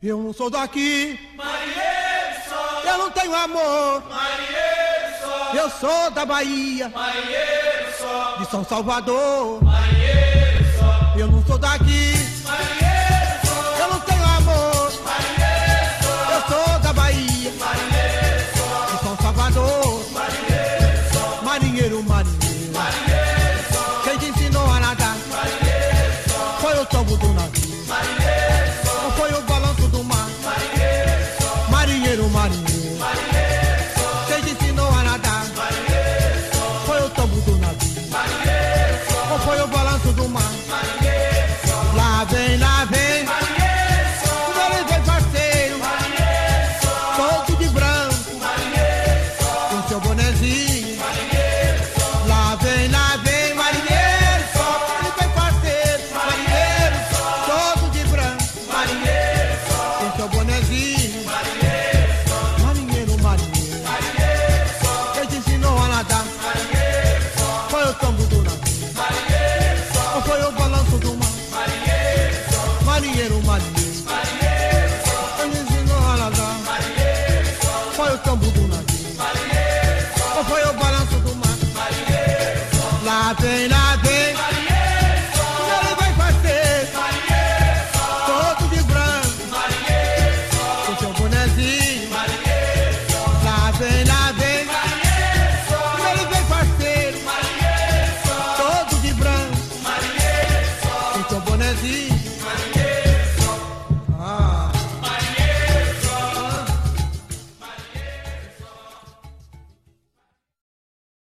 Eu não sou daqui, marinheiro só. Eu não tenho amor, marinheiro só. Eu sou da Bahia, marinheiro só. De São Salvador, marinheiro só. Eu não sou daqui, marinheiro só. Eu não tenho amor, marinheiro só. Eu sou da Bahia, marinheiro só. De São Salvador, marinheiro só. Marinheiro, marinheiro, marinheiro só. Quem te ensinou a nadar? marinheiro só. Foi o tombo do navio, marinheiro só. Ou foi o balanço do mar? marinheiro só. Marinheiro, marinheiro, marinheiro só. Quem te ensinou a nadar? marinheiro só. Foi o tombo do navio, marinheiro só. Ou foi o balanço do mar? marinheiro só. Lá vem, marinheiro só. ele vem parceiro, marinheiro só. todo de branco, marinheiro só. com seu bonezinho. marinheiro só. Lá vem, marinheiro só, ele vem parceiro, marinheiro só, todo de branco, marinheiro só. com seu bonezinho. marinheiro só. Marinheiro, marinheiro, marinheiro só. quem te ensinou a nadar? marinheiro só. Foi o tombo do navio, marinheiro só. ou foi o balanço do mar? marinheiro só. Marinheiro, marinheiro, marinheiro só. quem te ensinou a nadar? marinheiro só. Foi o tombo do navio, marinheiro só. ou foi o balanço do mar? marinheiro só. Lá vem,